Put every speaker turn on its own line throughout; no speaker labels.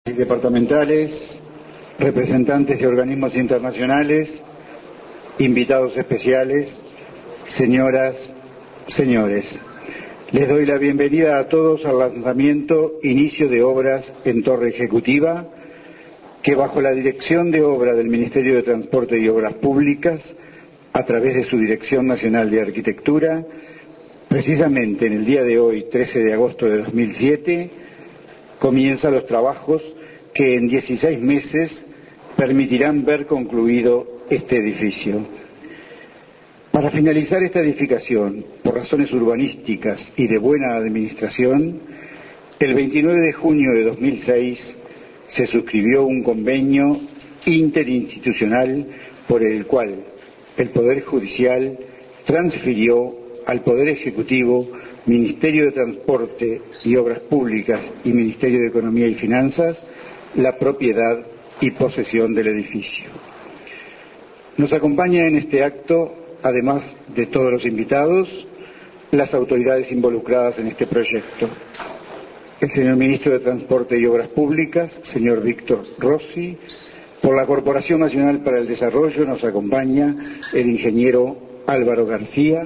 Departamentales, representantes de organismos internacionales, invitados especiales, señoras, señores. Les doy la bienvenida a todos al lanzamiento Inicio de Obras en Torre Ejecutiva, que bajo la dirección de obra del Ministerio de Transporte y Obras Públicas, a través de su Dirección Nacional de Arquitectura, precisamente en el día de hoy, 13 de agosto de 2007, comienza los trabajos que en 16 meses permitirán ver concluido este edificio. Para finalizar esta edificación, por razones urbanísticas y de buena administración, el 29 de junio de 2006 se suscribió un convenio interinstitucional por el cual el Poder Judicial transfirió al Poder Ejecutivo, Ministerio de Transporte y Obras Públicas y Ministerio de Economía y Finanzas la propiedad y posesión del edificio. Nos acompaña en este acto, además de todos los invitados, las autoridades involucradas en este proyecto. El señor Ministro de Transporte y Obras Públicas, señor Víctor Rossi. Por la Corporación Nacional para el Desarrollo nos acompaña el ingeniero Álvaro García.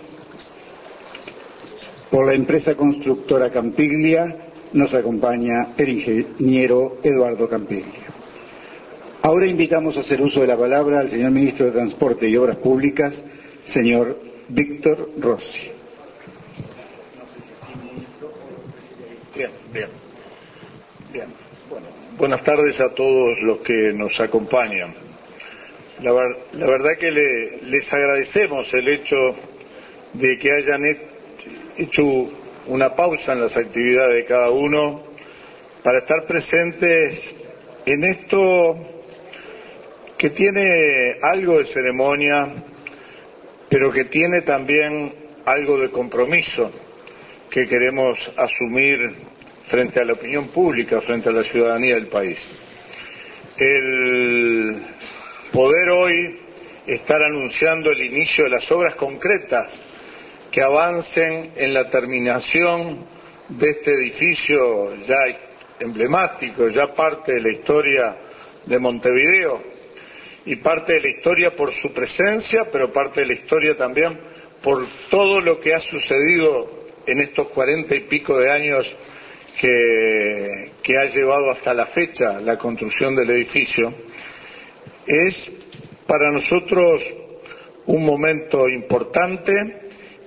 Por la empresa constructora Campiglia nos acompaña el ingeniero Eduardo Campiglia. Ahora invitamos a hacer uso de la palabra al señor Ministro de Transporte y Obras Públicas, señor Víctor Rossi.
Bien. Bueno, buenas tardes a todos los que nos acompañan. La verdad que les agradecemos el hecho de que hayan hecho una pausa en las actividades de cada uno para estar presentes en esto que tiene algo de ceremonia, pero que tiene también algo de compromiso que queremos asumir frente a la opinión pública, frente a la ciudadanía del país. El poder hoy estar anunciando el inicio de las obras concretas que avancen en la terminación de este edificio ya emblemático, ya parte de la historia de Montevideo y parte de la historia por su presencia, pero parte de la historia también por todo lo que ha sucedido en estos 40 y pico de años que ha llevado hasta la fecha la construcción del edificio. Es para nosotros un momento importante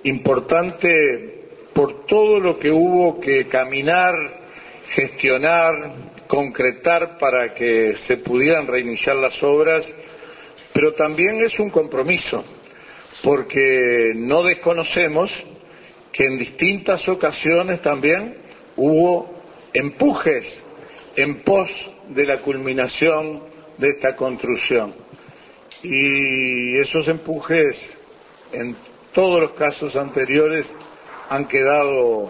por todo lo que hubo que caminar, gestionar, concretar para que se pudieran reiniciar las obras, pero también es un compromiso, porque no desconocemos que en distintas ocasiones también hubo empujes en pos de la culminación de esta construcción. Y esos empujes, en todos los casos anteriores, han quedado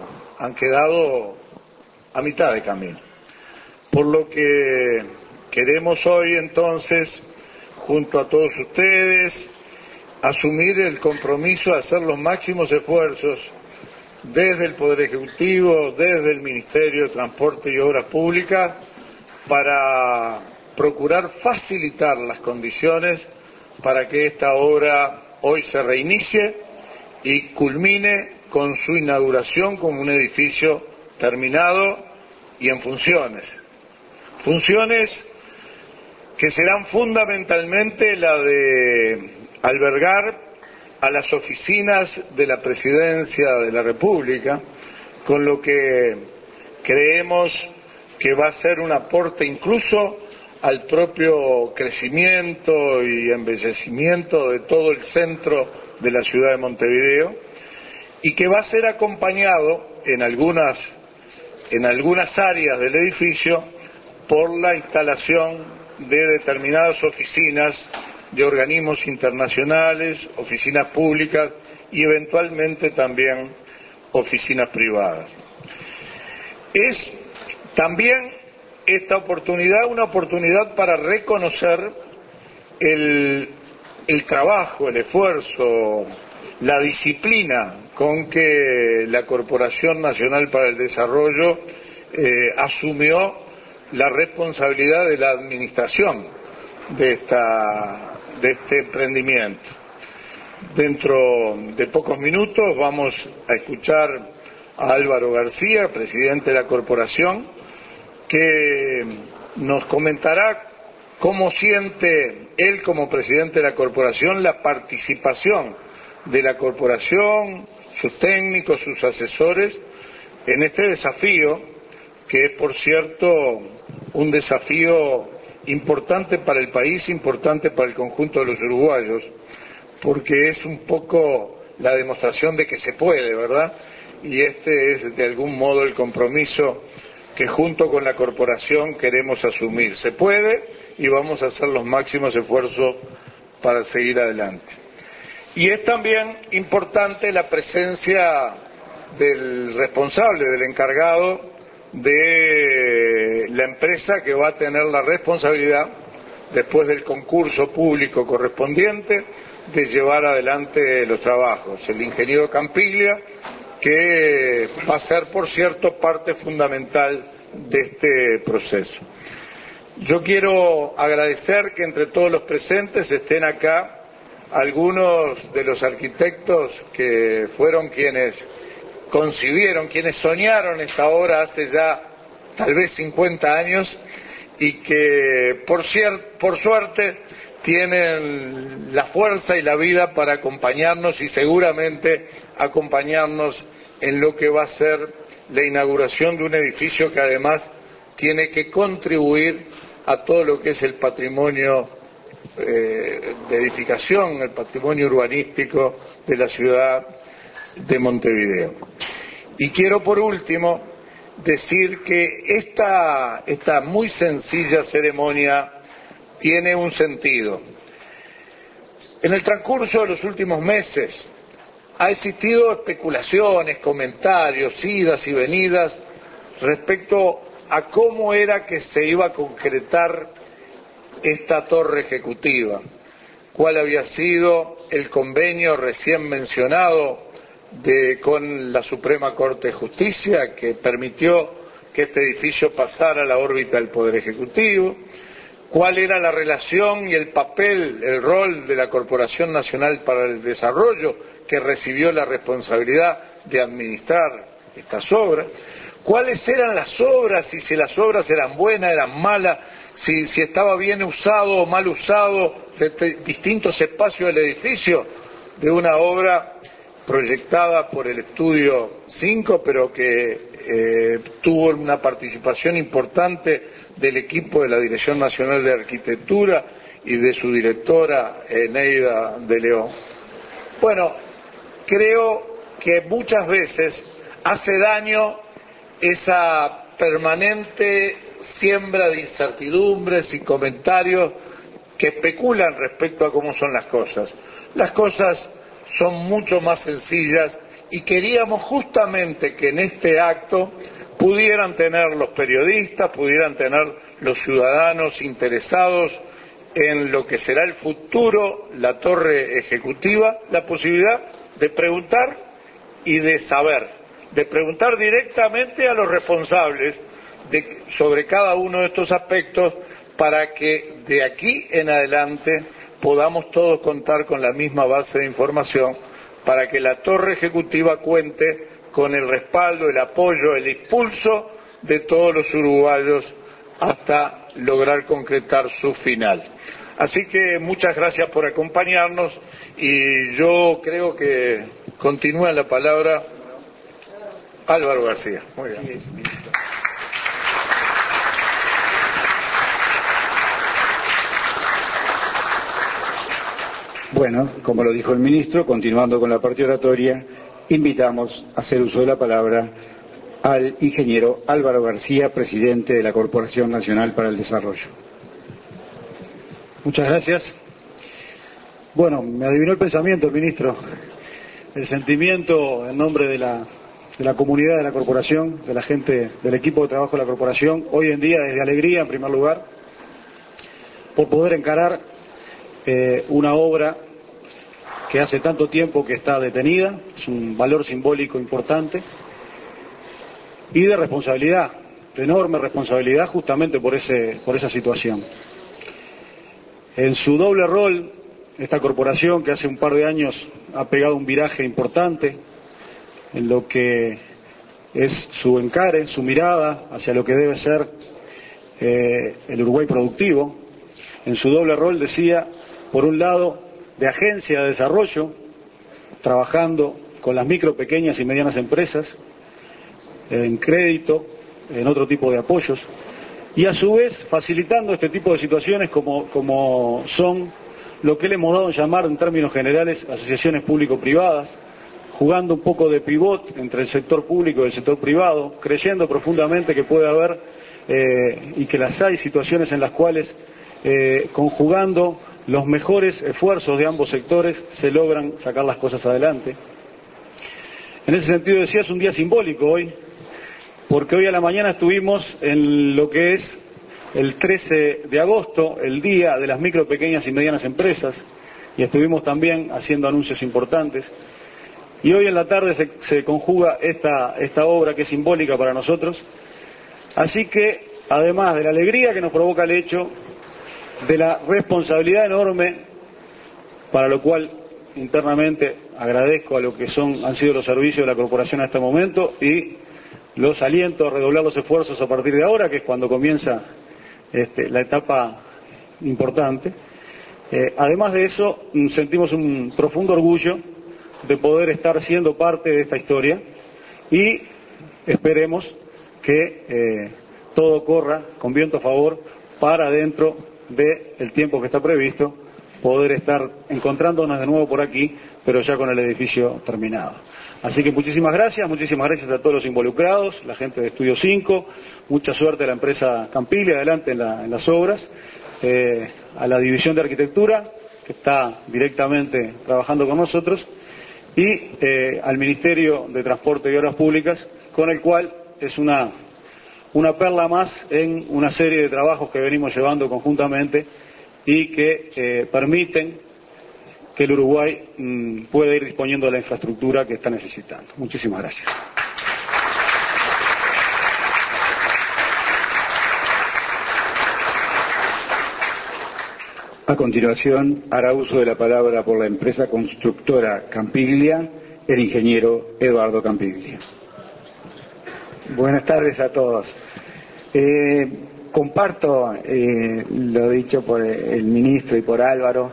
a mitad de camino. Por lo que queremos hoy entonces, junto a todos ustedes, asumir el compromiso de hacer los máximos esfuerzos desde el Poder Ejecutivo, desde el Ministerio de Transporte y Obras Públicas, para procurar facilitar las condiciones para que esta obra hoy se reinicie y culmine con su inauguración como un edificio terminado y en funciones. Funciones que serán fundamentalmente la de albergar a las oficinas de la Presidencia de la República, con lo que creemos que va a ser un aporte incluso al propio crecimiento y embellecimiento de todo el centro de la ciudad de Montevideo, y que va a ser acompañado en algunas áreas del edificio por la instalación de determinadas oficinas de organismos internacionales, oficinas públicas y eventualmente también oficinas privadas. Es también esta oportunidad una oportunidad para reconocer el trabajo, el esfuerzo, la disciplina con que la Corporación Nacional para el Desarrollo asumió la responsabilidad de la administración de este emprendimiento. Dentro de pocos minutos vamos a escuchar a Álvaro García, presidente de la corporación, que nos comentará cómo siente él como presidente de la corporación la participación de la corporación, sus técnicos, sus asesores, en este desafío, que es, por cierto, un desafío importante para el país, importante para el conjunto de los uruguayos, porque es un poco la demostración de que se puede, ¿verdad? Y este es, de algún modo, el compromiso que junto con la corporación queremos asumir. Se puede y vamos a hacer los máximos esfuerzos para seguir adelante. Y es también importante la presencia del responsable, del encargado de la empresa que va a tener la responsabilidad, después del concurso público correspondiente, de llevar adelante los trabajos, el ingeniero Campiglia, que va a ser, por cierto, parte fundamental de este proceso. Yo quiero agradecer que entre todos los presentes estén acá algunos de los arquitectos que fueron quienes concibieron, quienes soñaron esta obra hace ya tal vez 50 años y que por suerte tienen la fuerza y la vida para acompañarnos y seguramente acompañarnos en lo que va a ser la inauguración de un edificio que además tiene que contribuir a todo lo que es el patrimonio de edificación, el patrimonio urbanístico de la ciudad de Montevideo. Y quiero por último decir que esta muy sencilla ceremonia tiene un sentido. En el transcurso de los últimos meses ha existido especulaciones, comentarios, idas y venidas respecto a cómo era que se iba a concretar esta torre ejecutiva, cuál había sido el convenio recién mencionado con la Suprema Corte de Justicia que permitió que este edificio pasara a la órbita del Poder Ejecutivo, cuál era la relación y el papel, el rol de la Corporación Nacional para el Desarrollo, que recibió la responsabilidad de administrar estas obras, cuáles eran las obras y si las obras eran buenas, eran malas, si estaba bien usado o mal usado de distintos espacios del edificio, de una obra proyectada por el Estudio 5, pero que tuvo una participación importante del equipo de la Dirección Nacional de Arquitectura y de su directora, Neida de León. Bueno, creo que muchas veces hace daño esa permanente siembra de incertidumbres y comentarios que especulan respecto a cómo son las cosas. Las cosas son mucho más sencillas y queríamos justamente que en este acto pudieran tener los periodistas, pudieran tener los ciudadanos interesados en lo que será el futuro, la torre ejecutiva, la posibilidad de preguntar y de saber, de preguntar directamente a los responsables sobre cada uno de estos aspectos para que de aquí en adelante podamos todos contar con la misma base de información para que la torre ejecutiva cuente con el respaldo, el apoyo, el impulso de todos los uruguayos hasta lograr concretar su final. Así que muchas gracias por acompañarnos y yo creo que continúa la palabra Álvaro García. Muy bien.
Bueno, como lo dijo el ministro, continuando con la parte oratoria, invitamos a hacer uso de la palabra al ingeniero Álvaro García, presidente de la Corporación Nacional para el Desarrollo.
Muchas gracias. Bueno, me adivinó el pensamiento el ministro, el sentimiento en nombre de la comunidad de la corporación, de la gente, del equipo de trabajo de la corporación. Hoy en día es de alegría, en primer lugar, por poder encarar una obra que hace tanto tiempo que está detenida, es un valor simbólico importante, y de responsabilidad de enorme responsabilidad justamente por esa situación. En su doble rol, esta corporación que hace un par de años ha pegado un viraje importante en lo que es su encare, su mirada hacia lo que debe ser el Uruguay productivo. En su doble rol, decía, por un lado, de agencia de desarrollo, trabajando con las micro, pequeñas y medianas empresas, en crédito, en otro tipo de apoyos, y a su vez facilitando este tipo de situaciones como son lo que le hemos dado a llamar en términos generales asociaciones público-privadas, jugando un poco de pivot entre el sector público y el sector privado, creyendo profundamente que puede haber y que las hay situaciones en las cuales conjugando los mejores esfuerzos de ambos sectores se logran sacar las cosas adelante. En ese sentido, decía, es un día simbólico hoy, porque hoy a la mañana estuvimos en lo que es el 13 de agosto, el Día de las Micro, Pequeñas y Medianas Empresas, y estuvimos también haciendo anuncios importantes. Y hoy en la tarde se conjuga esta obra que es simbólica para nosotros. Así que, además de la alegría que nos provoca el hecho, de la responsabilidad enorme, para lo cual internamente agradezco a lo que han sido los servicios de la corporación hasta el momento y los aliento a redoblar los esfuerzos a partir de ahora, que es cuando comienza la etapa importante. Además de eso, sentimos un profundo orgullo de poder estar siendo parte de esta historia y esperemos que todo corra con viento a favor para dentro del tiempo que está previsto poder estar encontrándonos de nuevo por aquí, pero ya con el edificio terminado. Así que muchísimas gracias a todos los involucrados, la gente de Estudio 5, mucha suerte a la empresa Campiglia, adelante en las obras, a la División de Arquitectura, que está directamente trabajando con nosotros, y al Ministerio de Transporte y Obras Públicas, con el cual es una perla más en una serie de trabajos que venimos llevando conjuntamente y que permiten que el Uruguay pueda ir disponiendo de la infraestructura que está necesitando. Muchísimas gracias.
A continuación, hará uso de la palabra por la empresa constructora Campiglia, el ingeniero Eduardo Campiglia.
Buenas tardes a todos. Comparto lo dicho por el ministro y por Álvaro,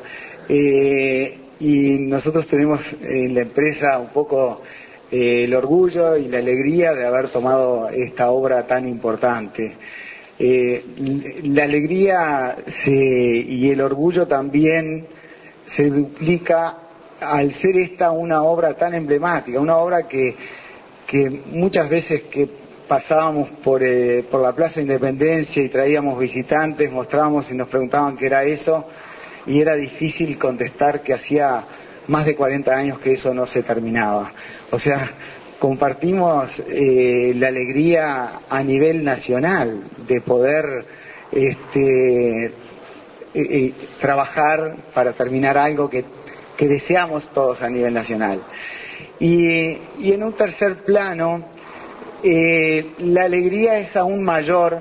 y nosotros tenemos en la empresa un poco el orgullo y la alegría de haber tomado esta obra tan importante. La alegría y el orgullo también se duplica al ser esta una obra tan emblemática, una obra que muchas veces que pasábamos por la Plaza Independencia y traíamos visitantes, mostrábamos y nos preguntaban qué era eso, y era difícil contestar que hacía más de 40 años que eso no se terminaba. O sea, compartimos la alegría a nivel nacional de poder trabajar para terminar algo que deseamos todos a nivel nacional. Y en un tercer plano, la alegría es aún mayor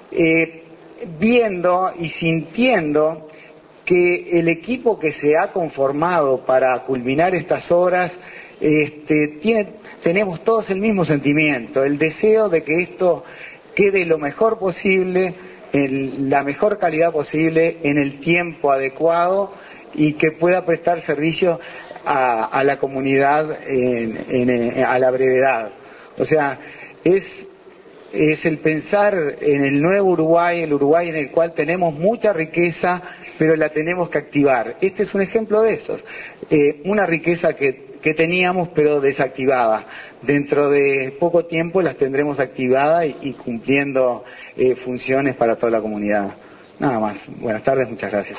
viendo y sintiendo que el equipo que se ha conformado para culminar estas obras tenemos todos el mismo sentimiento, el deseo de que esto quede lo mejor posible, en la mejor calidad posible, en el tiempo adecuado y que pueda prestar servicio a la comunidad a la brevedad. O sea, es el pensar en el nuevo Uruguay, el Uruguay en el cual tenemos mucha riqueza, pero la tenemos que activar. Este es un ejemplo de esos. Una riqueza que teníamos pero desactivada. Dentro de poco tiempo las tendremos activadas y cumpliendo funciones para toda la comunidad. Nada más. Buenas tardes, muchas gracias.